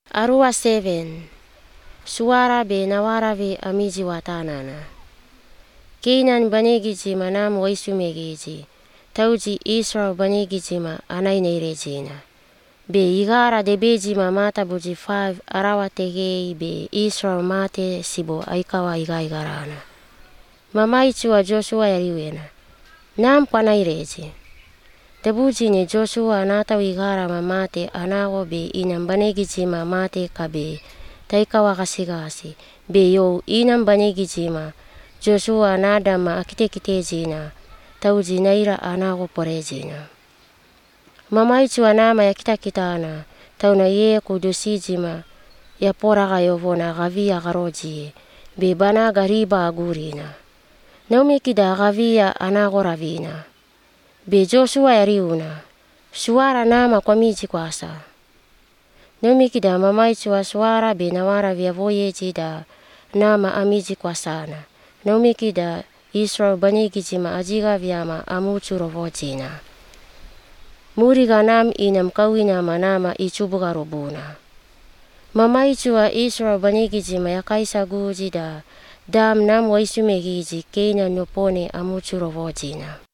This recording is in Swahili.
Arua 7. Suara be nawara be amiji watanana. Kenan banegijima nam waisumegiji. Tauji Israel banegijima anainirejina. Be igara de bejima mata buji 5 arawa tegei be Israel mate sibo aikawa igaigarana. Mamaichua Joshua yariwena. Nam panaireji. Tabujine Joshua nata igara mamate anago be inam banegijima mate kabe. Taikawa kasigasi. Be yo inam banegijima. Joshua nadama akitekitejina. Tauji naira anago porejina. Mamaichua nama ya kita-kitana. Tauna ye kudusijima. Ya poraga yovona gavia garoji. Be bana gariba agurina. Naumikida gavia anago ravina. Be Joshua yariuna. Suara nama kwa miji kwasa. Naumikida mamaichua suara be nawara vya voyejida. Nama amiji kwasana. Naumikida Israel banegijima ajiga vyama amuchuro vojina. Muriga nam inam kawina manama ichubuga robuna. Mamaichua Israel banegijima ya kaisa gujida. Dam nam waisumegiji kena nyopone amuchuro vojina.